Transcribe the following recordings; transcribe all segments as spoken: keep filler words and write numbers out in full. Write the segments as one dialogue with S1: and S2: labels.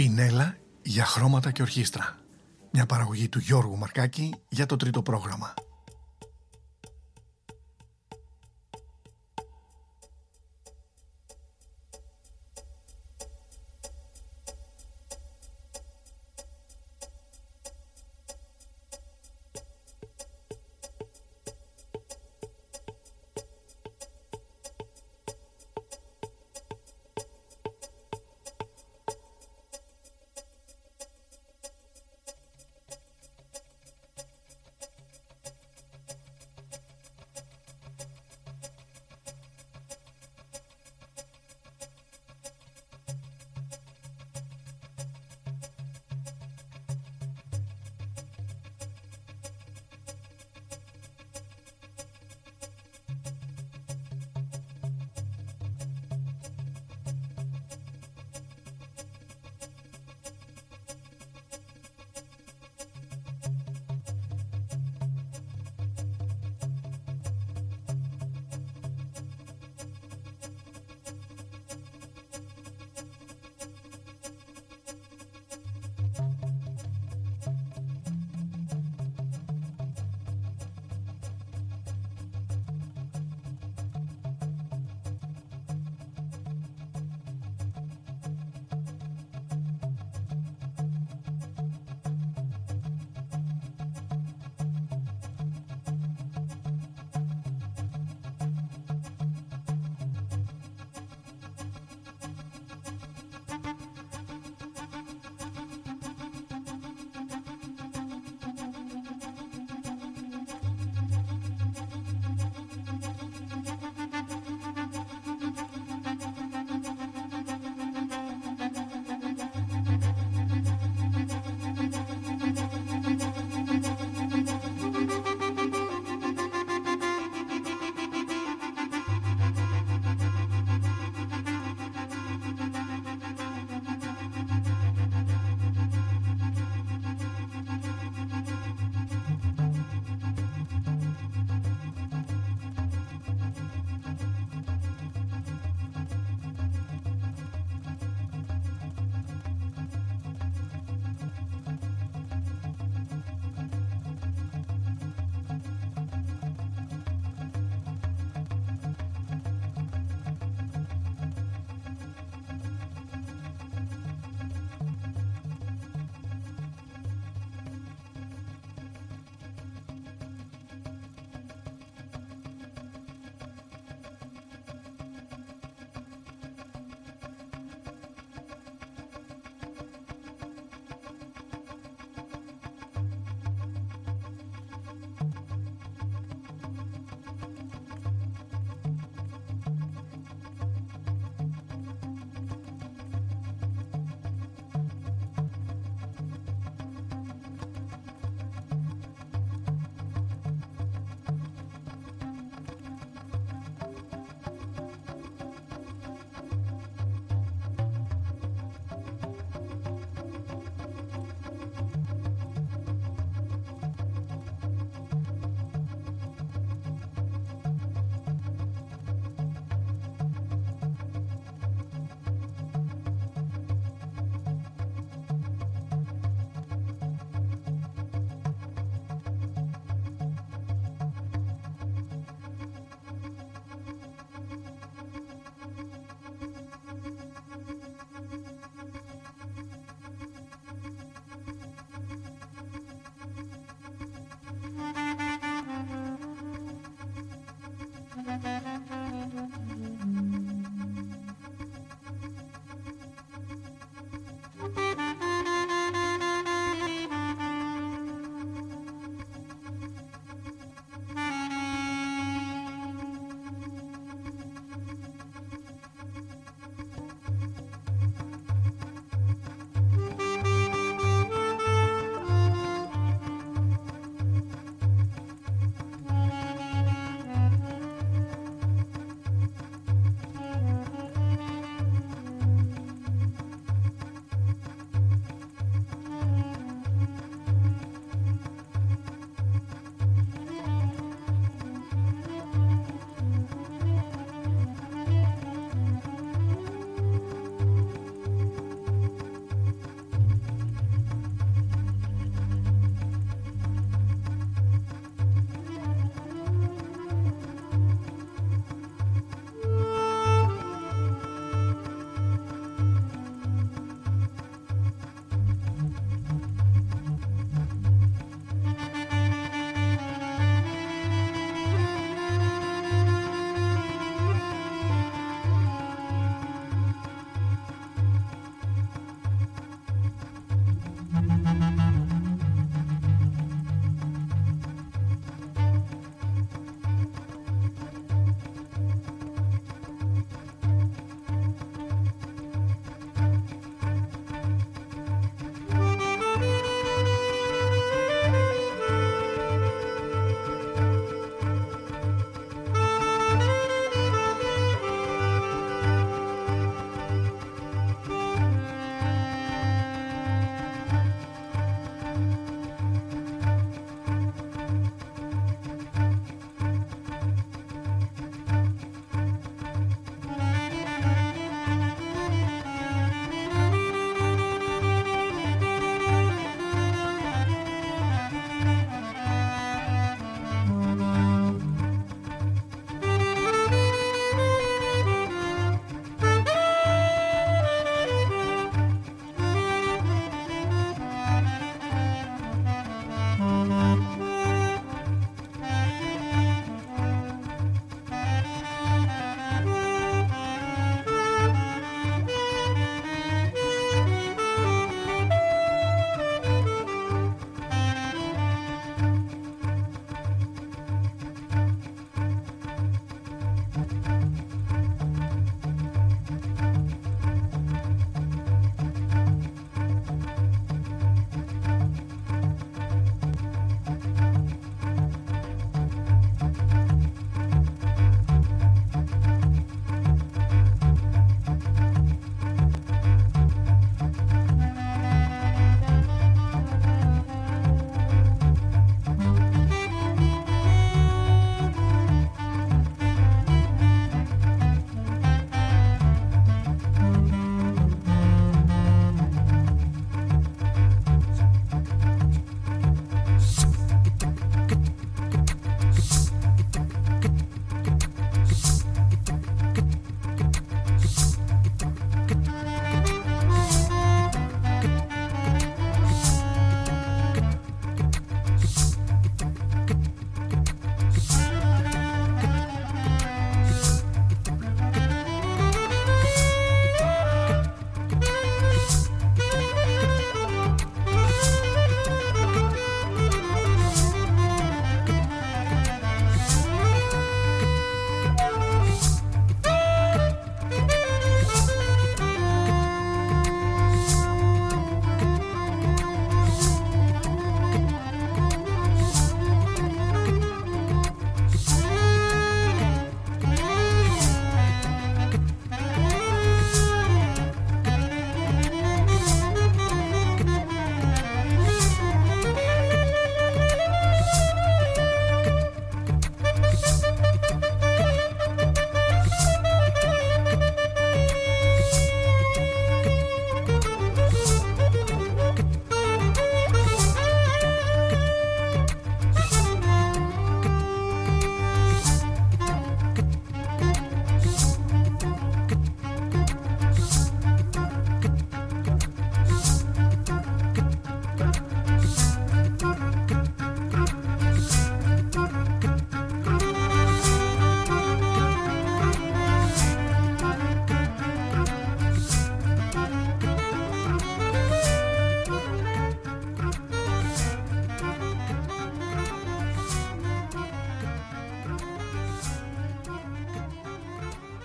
S1: Πινέλα για χρώματα και ορχήστρα. Μια παραγωγή του Γιώργου Μαρκάκη για το τρίτο πρόγραμμα.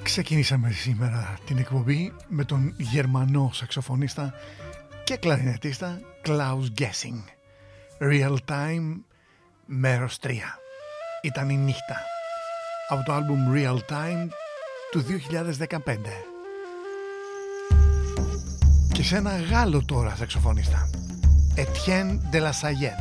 S1: Ξεκινήσαμε σήμερα την εκπομπή με τον Γερμανό σαξοφωνίστα και κλαρινετίστα Klaus Gessing. Real Time, μέρος τρία. Ήταν η νύχτα. Από το άλμπουμ Real Time του δύο χιλιάδες δεκαπέντε. Και σε ένα Γάλλο τώρα σαξοφωνίστα, Etienne de la Sayette.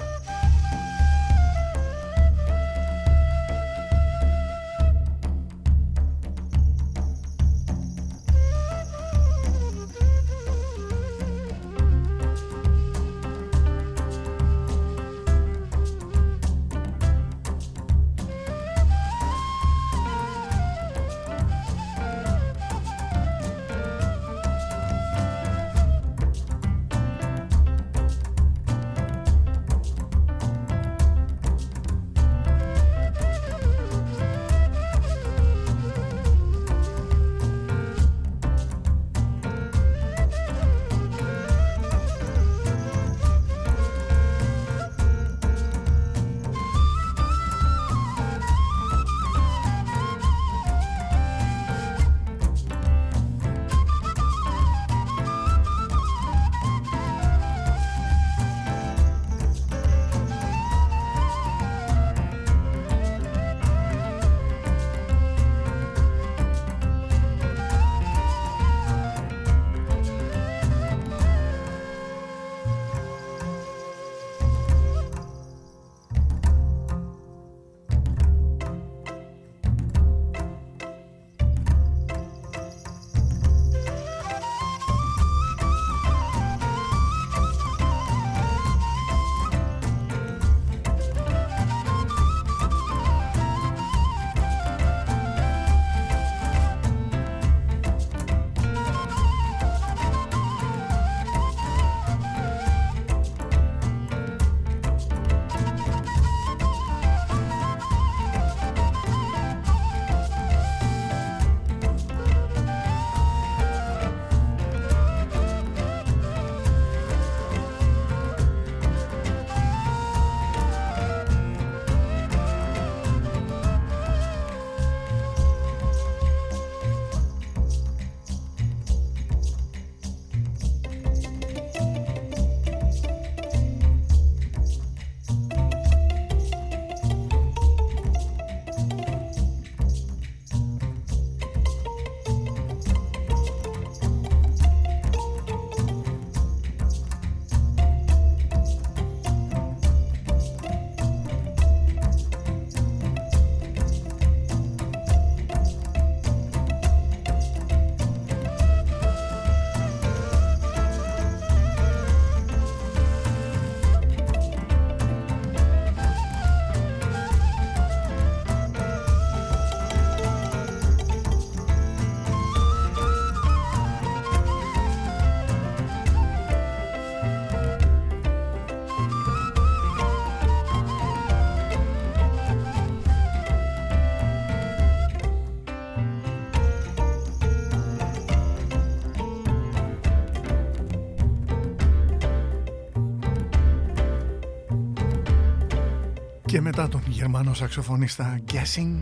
S1: Και μετά τον Γερμανό σαξοφωνίστα Gessing,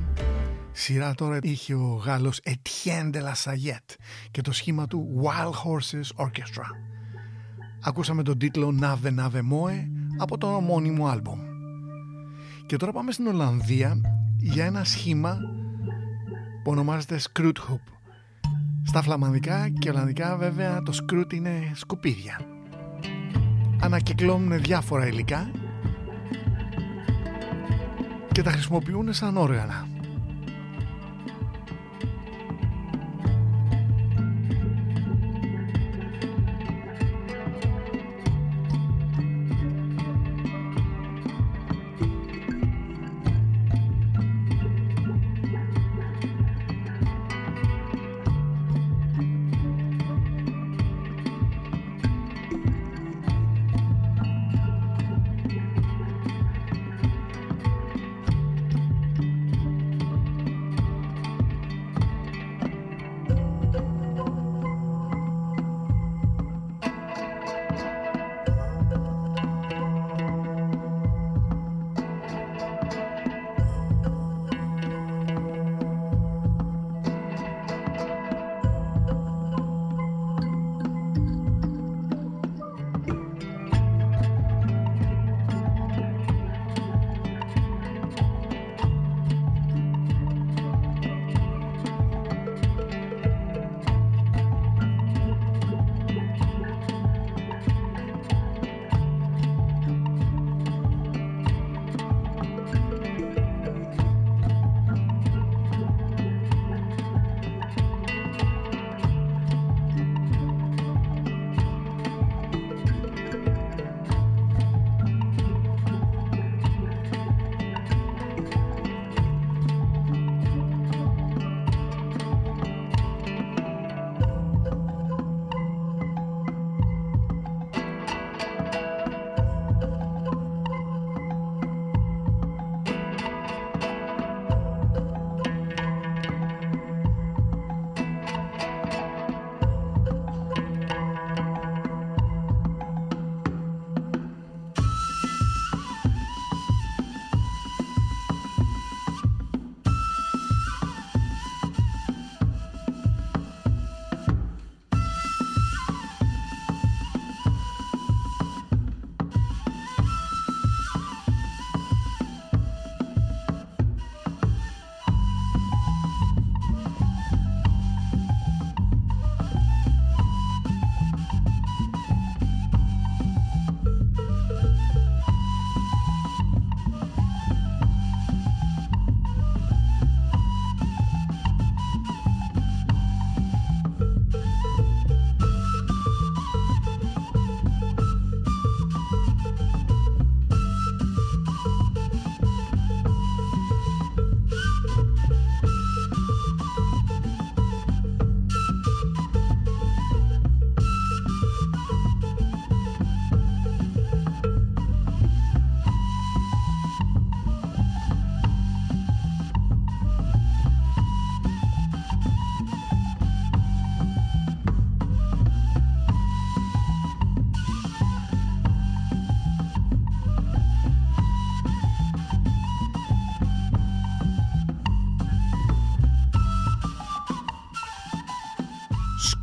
S1: σειρά τώρα είχε ο Γάλλος Etienne de la Sayette και το σχήμα του Wild Horses Orchestra. Ακούσαμε τον τίτλο Nave Nave Moe από το ομώνυμο άλμπομ. Και τώρα πάμε στην Ολλανδία για ένα σχήμα που ονομάζεται Scroot Hoop. Στα φλαμανδικά και ολλανδικά βέβαια το Scroot είναι σκουπίδια. Ανακυκλώνουν διάφορα υλικά και τα χρησιμοποιούν σαν όργανα.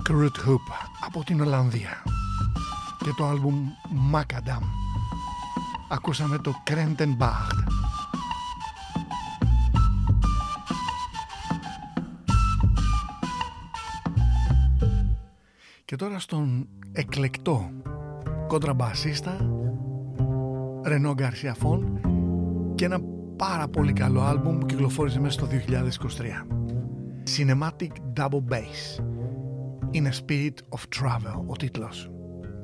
S1: Root Hoop από την Ολλανδία και το άλμπουμ Macadam. Ακούσαμε το Krentenbach. Και τώρα στον εκλεκτό κοντραμπασίστα Ρενό Γκαρσία Φον και ένα πάρα πολύ καλό άλμπουμ που κυκλοφόρησε μέσα στο δύο χιλιάδες είκοσι τρία. Cinematic Double Bass. In a Spirit of Travel ο τίτλος.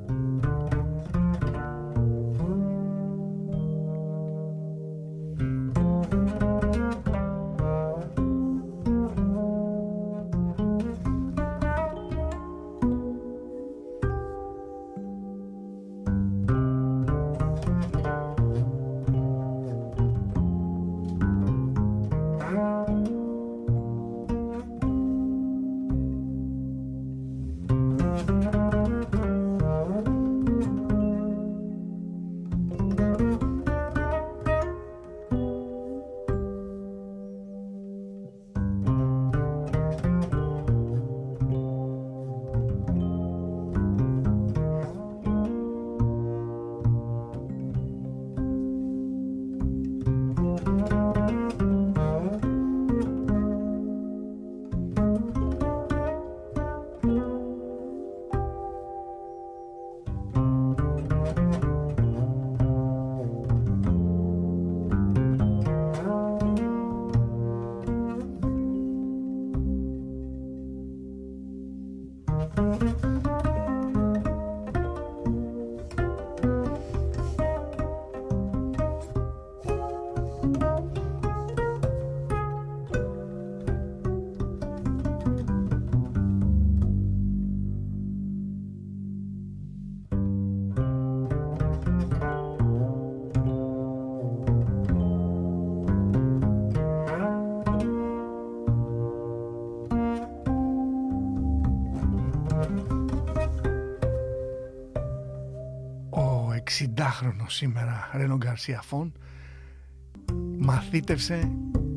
S1: εξηντάχρονος σήμερα Ρένο Γκαρσία Φον μαθήτευσε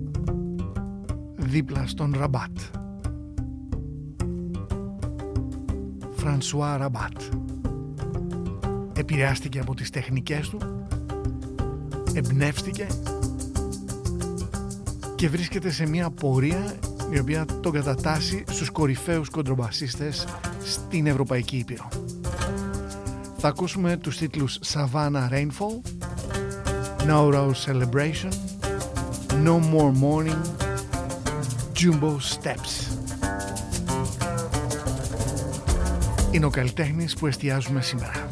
S1: δίπλα στον Ραμπάτ, Φρανσουά Ραμπάτ. Επηρεάστηκε από τις τεχνικές του, εμπνεύστηκε και βρίσκεται σε μια πορεία η οποία τον κατατάσσει στους κορυφαίους κοντρομπασίστες στην Ευρωπαϊκή Ήπειρο. Θα ακούσουμε τους τίτλους Savannah Rainfall, No Rose Celebration, No More Morning, Jumbo Steps. Είναι ο καλλιτέχνης που εστιάζουμε σήμερα.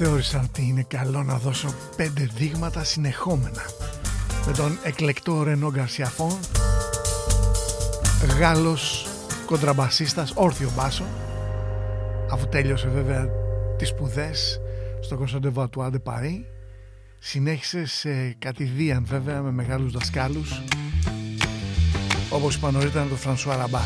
S1: θεώρησα ότι είναι καλό να δώσω πέντε δείγματα συνεχόμενα με τον εκλεκτό Ρενό Γκαρσιαφόν, Γάλλος κοντραμπασίστας, όρθιο μπάσο, αφού τέλειωσε βέβαια τις σπουδές στο Conservatoire de Paris. Συνέχισε σε κατηδίαν βέβαια με μεγάλους δασκάλους, όπως είπα νωρίτερα τον Φρανσουά Ραμπάτ.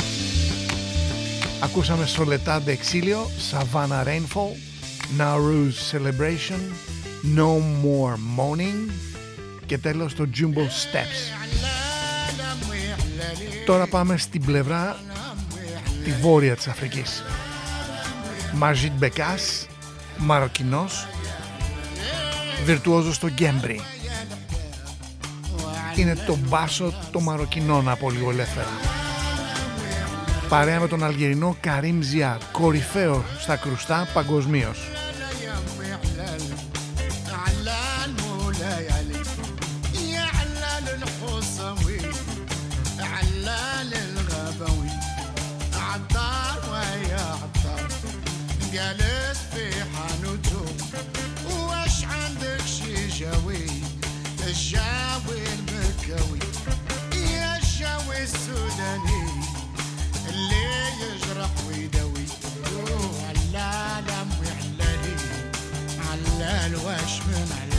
S1: Ακούσαμε Soledad de Exilio, Savannah Rainfall, Nowruz Celebration, No More Moaning και τέλος το Jumbo Steps. Τώρα πάμε στην πλευρά τη βόρεια της Αφρικής. Majid Bekas, Μαροκινός, βιρτουόζος στο γκέμπρι. Είναι το μπάσο το μαροκινό από λίγο ελεύθερα. Παρέα με τον Αλγερινό Καρίμ Ζιά, κορυφαίο στα κρουστά παγκοσμίως.
S2: جالس في حانوته واش عندك شي جاوي الجاوي المكاوي يا الجاوي السوداني اللي يجرح ويداوي علال امي علالي علال واش من علال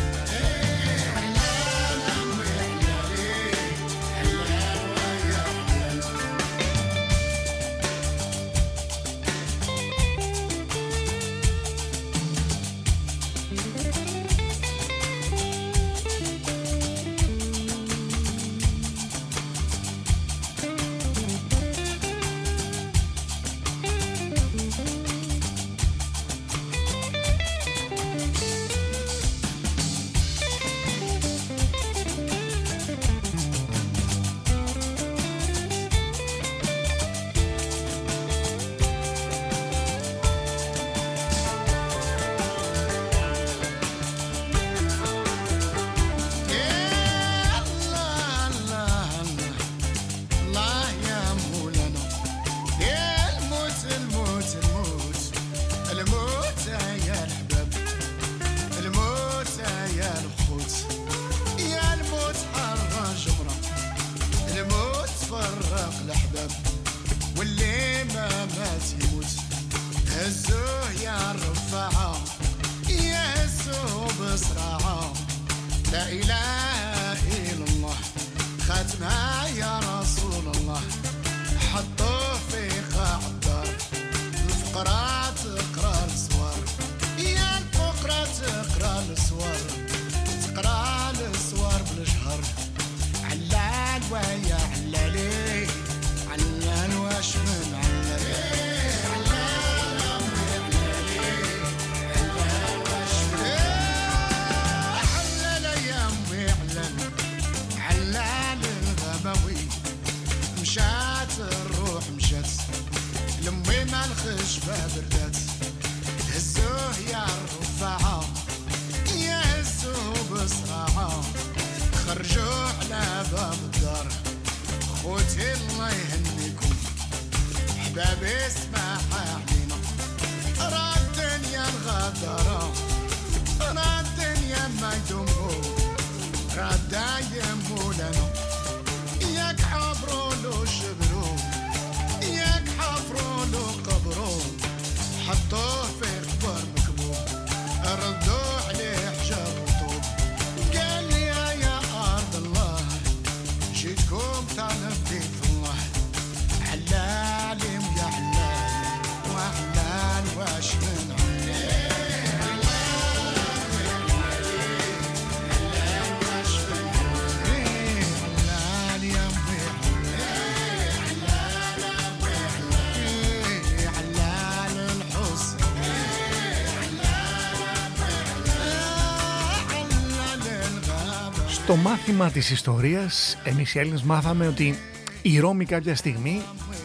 S1: Στο μάθημα της ιστορίας, εμείς οι Έλληνες μάθαμε ότι η Ρώμη κάποια στιγμή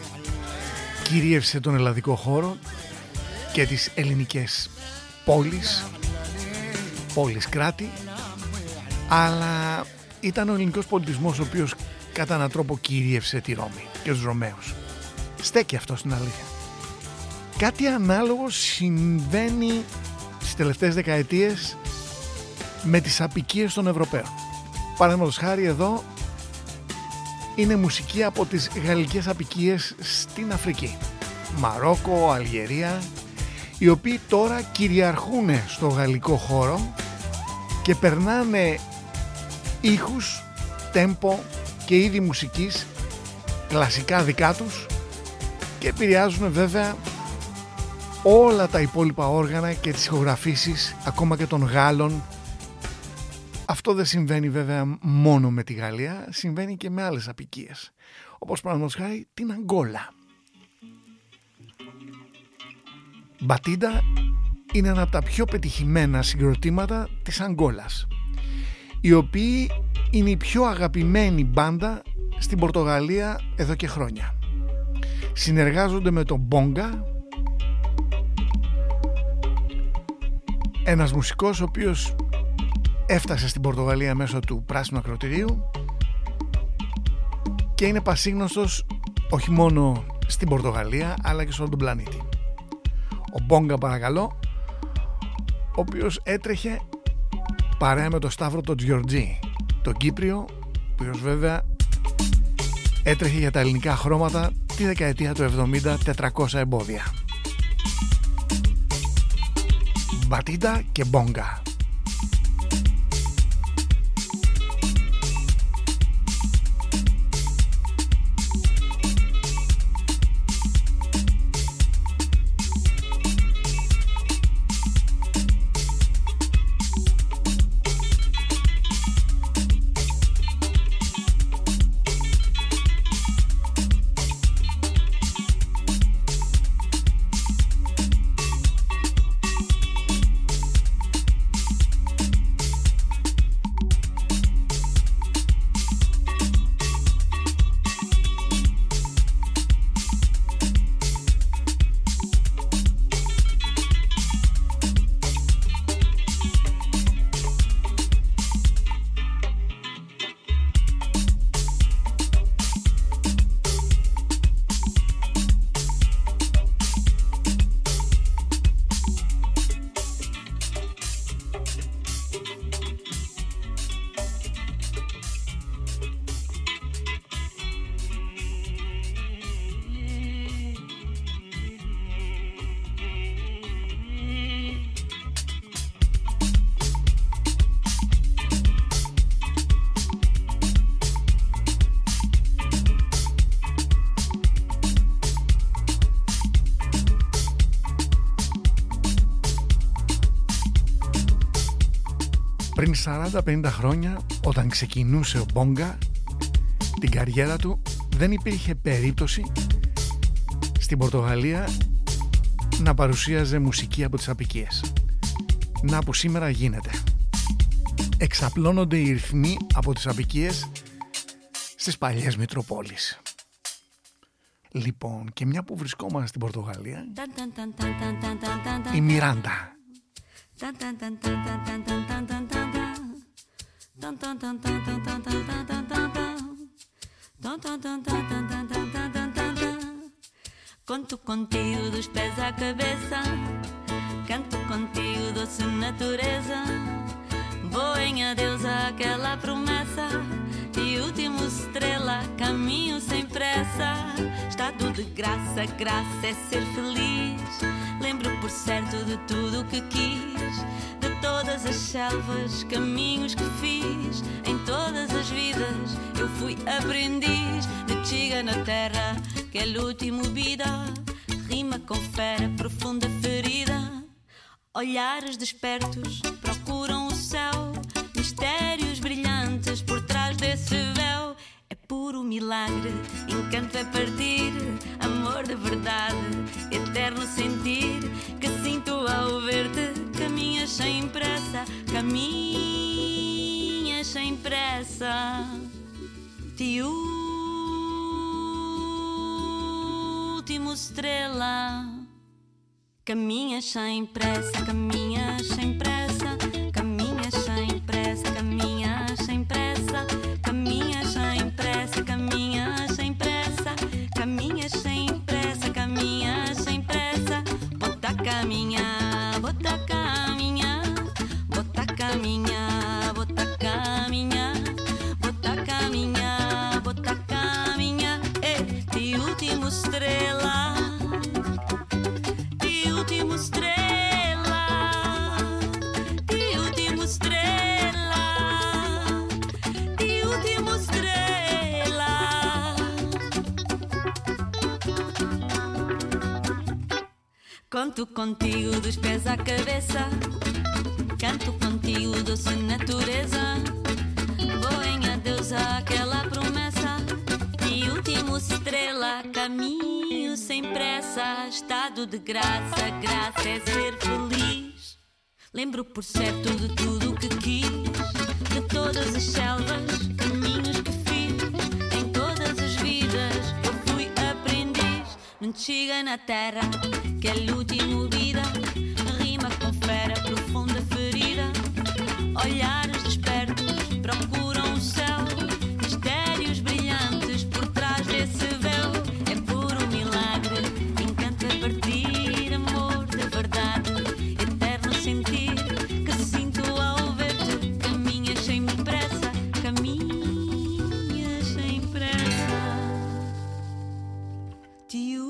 S1: κυρίευσε τον ελλαδικό χώρο και τις ελληνικές πόλεις, πόλεις κράτη, αλλά ήταν ο ελληνικός πολιτισμός ο οποίος κατά έναν τρόπο κυρίευσε τη Ρώμη και τους Ρωμαίους. Στέκει αυτό στην αλήθεια. Κάτι ανάλογο συμβαίνει τελευταίες δεκαετίες με τις απικίες των Ευρωπαίων. Παραδείγματος χάρη εδώ είναι μουσική από τις γαλλικές απικίες στην Αφρική. Μαρόκο, Αλγερία, οι οποίοι τώρα κυριαρχούν στο γαλλικό χώρο και περνάνε ήχους, τέμπο και είδη μουσικής κλασικά δικά τους και επηρεάζουν βέβαια όλα τα υπόλοιπα όργανα και τις ηχογραφήσεις ακόμα και των Γάλλων. Αυτό δεν συμβαίνει βέβαια μόνο με τη Γαλλία, συμβαίνει και με άλλες απικίες, όπως παραδείγματος χάρη την Αγκόλα. Μπατίντα είναι ένα από τα πιο πετυχημένα συγκροτήματα της Αγκόλας, οι οποίοι είναι η πιο αγαπημένη μπάντα στην Πορτογαλία εδώ και χρόνια. Συνεργάζονται με τον Μπόγκα, ένας μουσικός ο οποίος έφτασε στην Πορτογαλία μέσω του Πράσινου Ακροτηρίου και είναι πασίγνωστος όχι μόνο στην Πορτογαλία αλλά και σε όλο τον πλανήτη. Ο Μπόγκα, παρακαλώ, ο οποίος έτρεχε παρέα με τον Σταύρο τον Τζιορτζή, τον Κύπριο, ο οποίος βέβαια έτρεχε για τα ελληνικά χρώματα τη δεκαετία του εβδομήντα, τετρακόσια εμπόδια. Μπατίντα και Μπόγκα. Πριν σαράντα πενήντα χρόνια, όταν ξεκινούσε ο Μπόγκα την καριέρα του, δεν υπήρχε περίπτωση στην Πορτογαλία να παρουσίαζε μουσική από τις απικίες. Να που σήμερα γίνεται. Εξαπλώνονται οι ρυθμοί από τις απικίες στις παλιές Μητροπόλεις. Λοιπόν, και μια που βρισκόμαστε στην Πορτογαλία, η Μιράντα.
S3: Conto contigo dos pés à cabeça, canto contigo doce natureza. Vou em adeus àquela promessa de última estrela, caminho sem pressa. Está tudo de graça, graça é ser feliz. Lembro por certo de tudo o que quis, de todas as selvas, caminhos que fiz. Em todas as vidas eu fui aprendiz de chiga na terra, que é o último vida. Rima com fera, profunda ferida. Olhares despertos procuram o céu, mistérios brilhantes por trás desse véu. É puro milagre, encanto é partir, amor de verdade, eterno sentir que sinto ao ver-te. Caminhas sem pressa, caminhas sem pressa. De último estrela, caminhas sem pressa, caminhas sem pressa, caminhas sem pressa, caminhas sem pressa, caminhas sem pressa, caminhas sem pressa, caminhas sem pressa, caminhas sem pressa. Bota caminhar, bota caminhar. Conto contigo dos pés à cabeça, canto contigo doce natureza. Vou em adeus àquela promessa de último estrela, caminho sem pressa, estado de graça, graça é ser feliz. Lembro por certo de tudo o que quis, de todas as selvas, caminhos que fiz, em todas as vidas eu fui aprendiz. Não chega na terra, que é a última vida, rima com fera, profunda ferida. Olhares despertos procuram o céu, mistérios brilhantes por trás desse véu. É puro milagre, encanto a partir, amor de verdade, eterno sentir que sinto ao ver-te. Caminhas sem pressa, caminhas sem pressa. Tio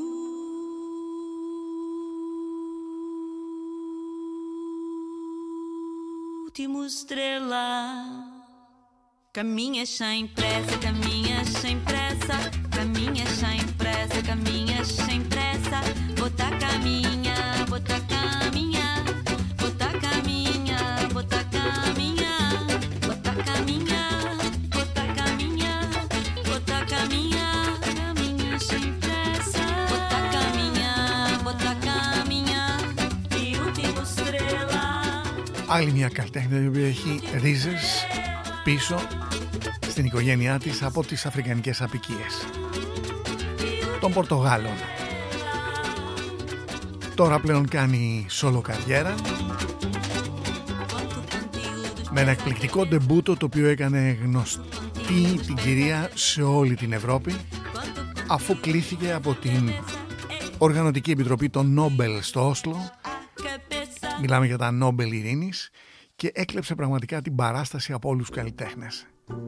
S3: último estrela, caminhas sem pressa, caminhas sem pressa, caminhas sem pressa, caminhas sem pressa. Bota caminha, bota caminha, bota caminha, bota caminha, bota caminha, bota caminha, bota caminha, caminhas sem pressa. Bota caminha, bota caminha, e último estrela.
S1: Άλλη μια καλλιτέχνη η οποία έχει ρίζες πίσω στην οικογένειά της από τις αφρικανικές απικίες των Πορτογάλων. Τώρα πλέον κάνει solo καριέρα με ένα εκπληκτικό ντεμπούτο το οποίο έκανε γνωστή την κυρία σε όλη την Ευρώπη, αφού κλήθηκε από την Οργανωτική Επιτροπή των Νόμπελ στο Όσλο. Μιλάμε για τα Νόμπελ Ειρήνης, και έκλεψε πραγματικά την παράσταση από όλους τους καλλιτέχνες.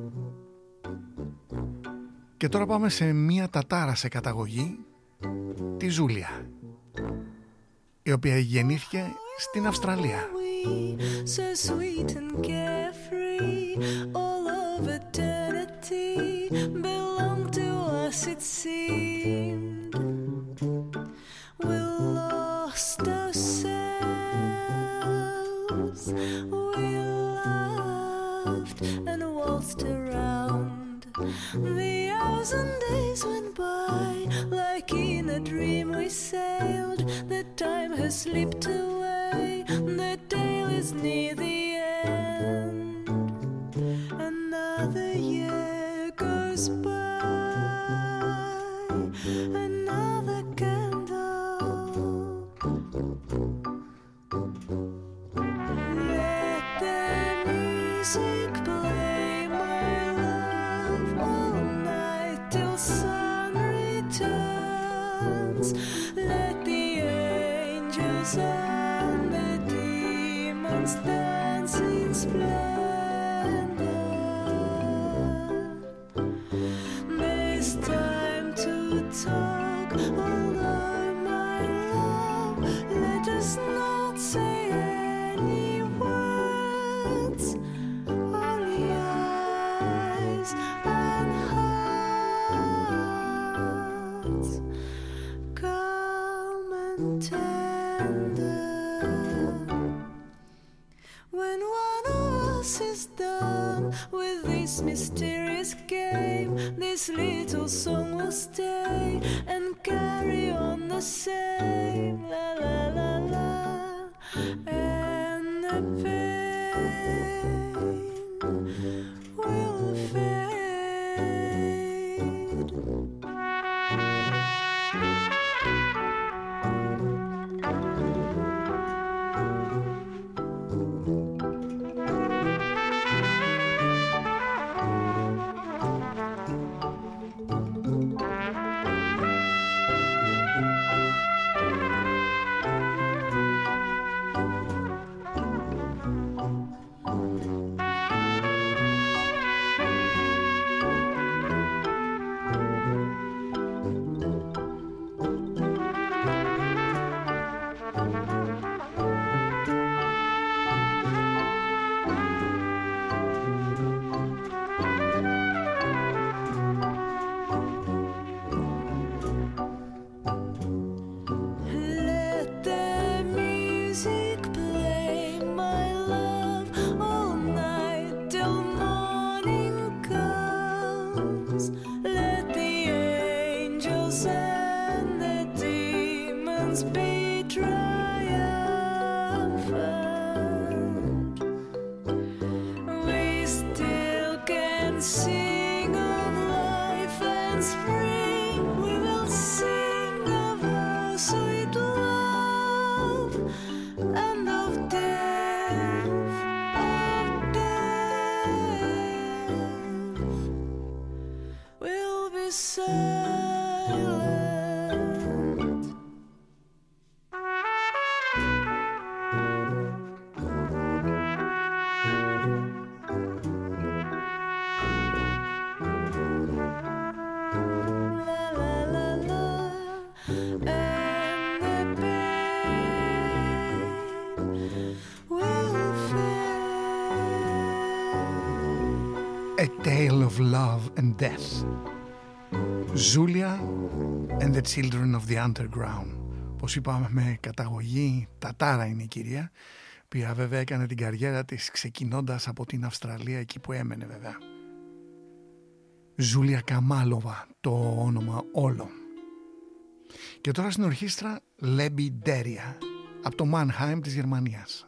S1: Και τώρα πάμε σε μία τατάρα σε καταγωγή, τη Ζούλια, η οποία γεννήθηκε στην Αυστραλία.
S4: We laughed and waltzed around. The hours and days went by like in a dream we sailed. The time has slipped away, the tale is near the end. Another year goes by, another candle. Let the music play, my love, all night till sun returns. Let the angels and the demons dance in splendor. There's time to talk, although my love, let us not say any words, only eyes and hearts, calm and tender. When one of us is done with this mysterious game, this little song will stay and carry on the same, la la la la, and the pain will fade. spring we will sing of our sweet love and of death, of death. We'll be silent.
S1: A Tale of Love and Death. Ζούλια and the Children of the Underground. Όπως είπαμε, με καταγωγή Τατάρα είναι η κυρία, που βέβαια έκανε την καριέρα της ξεκινώντας από την Αυστραλία, εκεί που έμενε βέβαια. Ζούλια Καμάλοβα το όνομα όλο. Και τώρα στην ορχήστρα Lebideria από το Mannheim της Γερμανίας.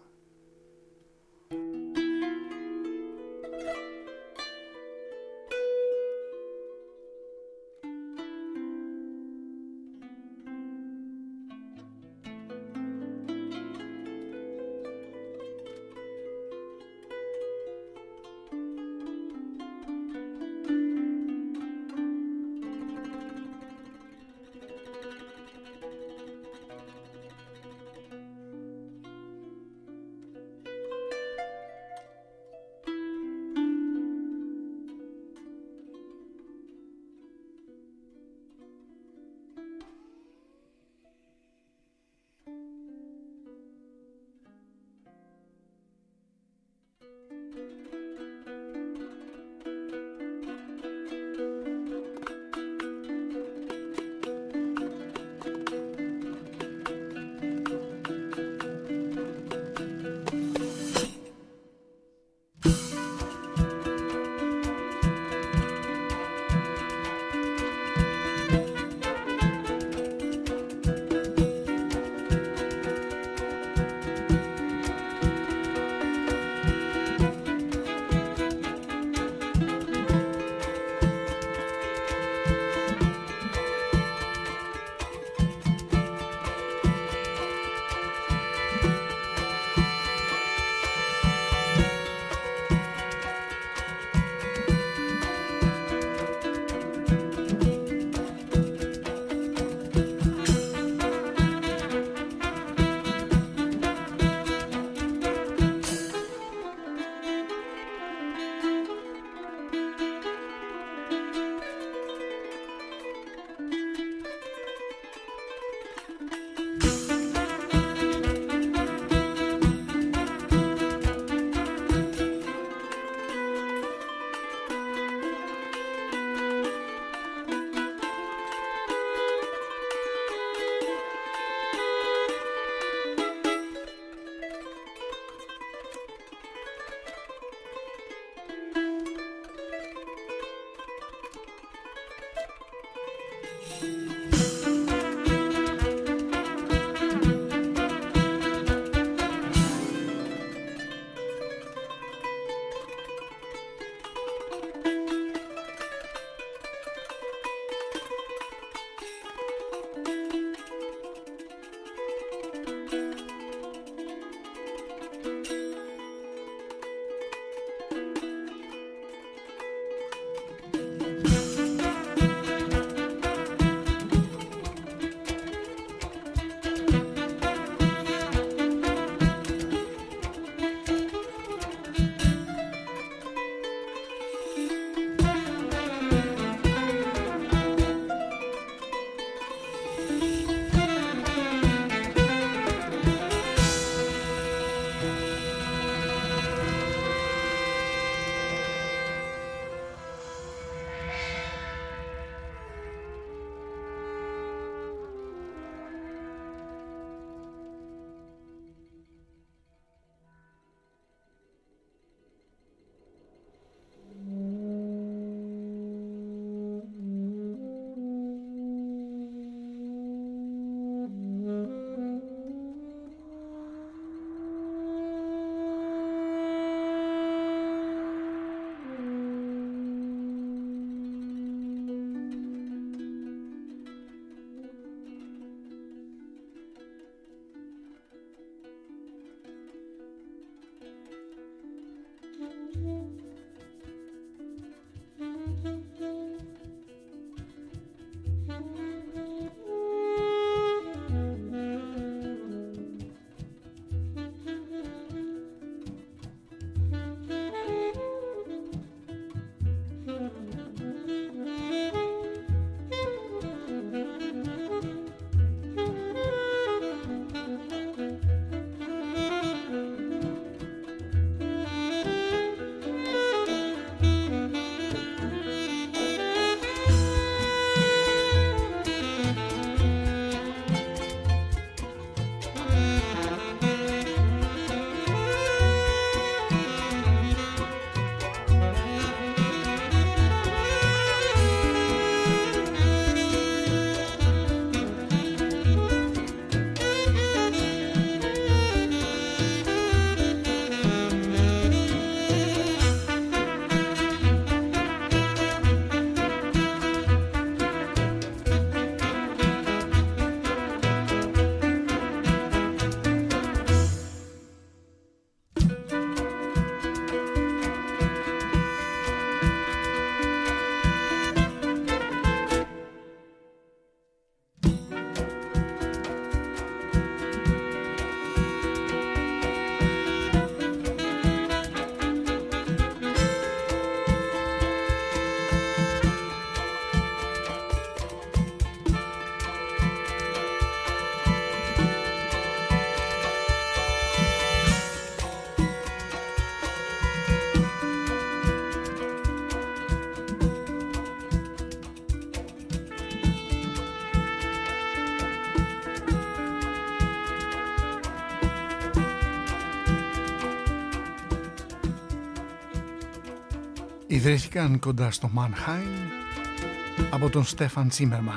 S1: Ιδρύθηκαν κοντά στο Μάνχαϊμ από τον Στέφαν Τσίμερμαν.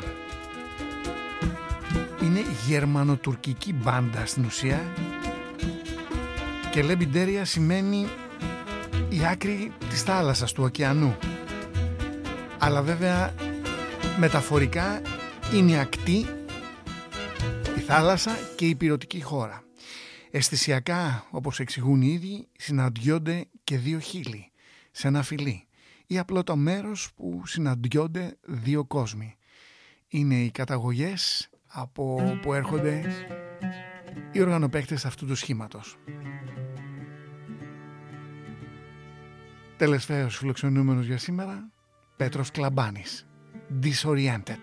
S1: Είναι γερμανοτουρκική μπάντα στην ουσία και λεμπιντέρια σημαίνει η άκρη της θάλασσας, του ωκεανού. Αλλά βέβαια μεταφορικά είναι η ακτή, η θάλασσα και η ηπειρωτική χώρα. Αισθησιακά, όπως εξηγούν οι ίδιοι, συναντιόνται και δύο χείλη σε ένα φιλί ή απλό το μέρος που συναντιόνται δύο κόσμοι. Είναι οι καταγωγές από που έρχονται οι οργανοπαίκτες αυτού του σχήματος. Τελευταίος φιλοξενούμενος για σήμερα, Πέτρος Κλαμπάνης, Disoriented.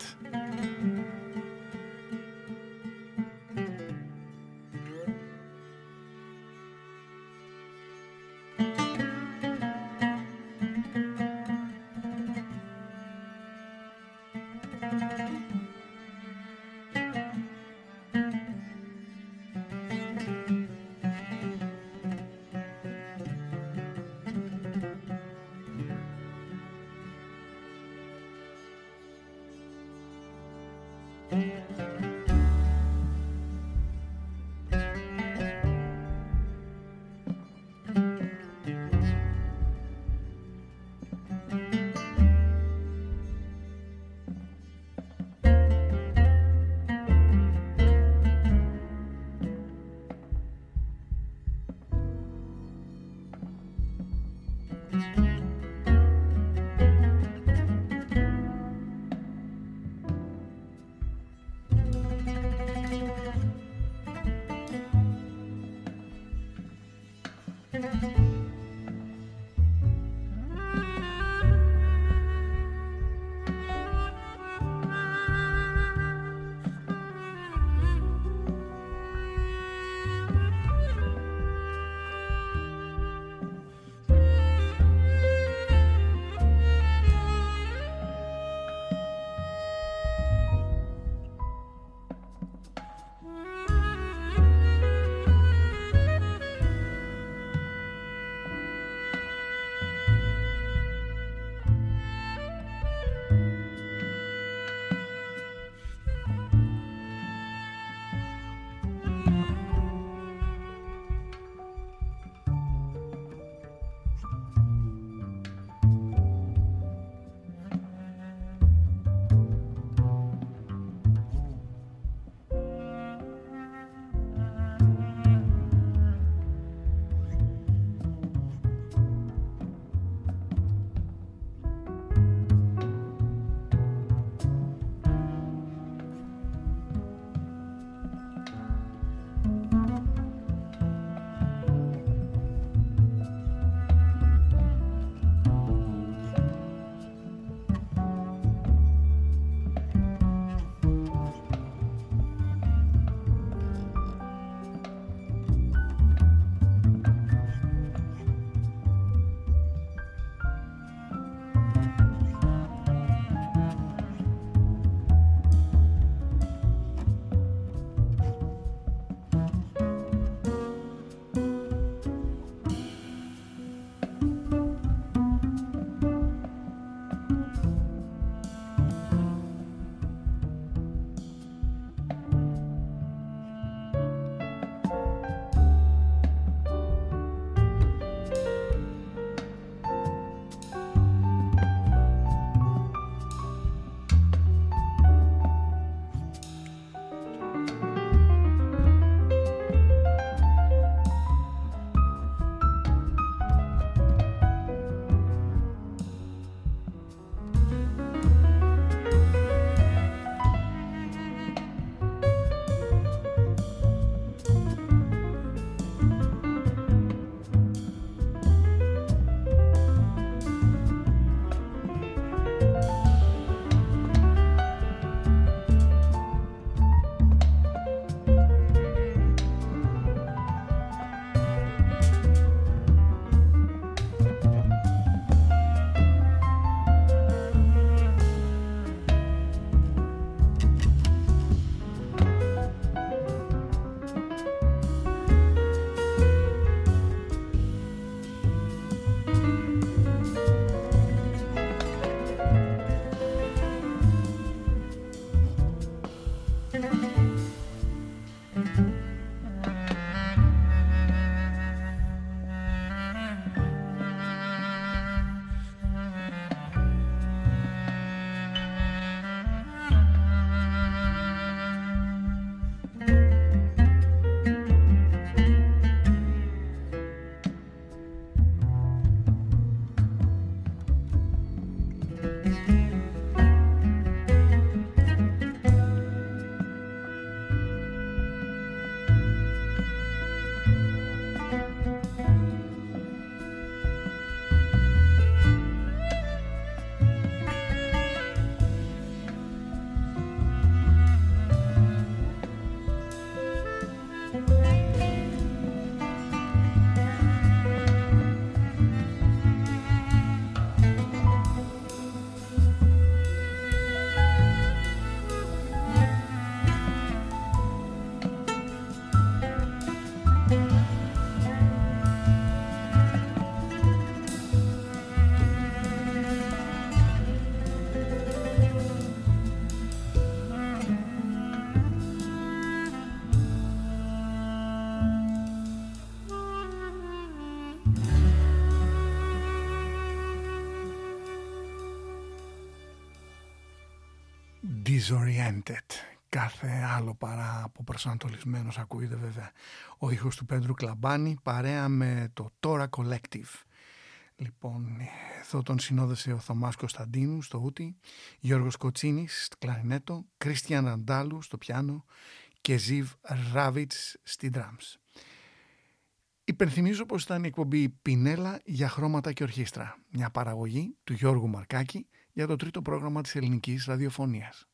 S1: Disoriented. Κάθε άλλο παρά από προσανατολισμένος ακούγεται βέβαια ο ήχος του Πέτρου Κλαμπάνη παρέα με το Tora Collective. Λοιπόν, εδώ τον συνόδευσε ο Θωμάς Κωνσταντίνου στο ούτι, Γιώργος Κοτσίνης στο κλαρινέτο, Κρίστιαν Ραντάλου στο πιάνο και Ζιβ Ράβιτς στη drums. Υπενθυμίζω πως ήταν η εκπομπή Πινέλα για χρώματα και ορχήστρα, μια παραγωγή του Γιώργου Μαρκάκη για το τρίτο πρόγραμμα της ελληνικής ραδιοφωνίας.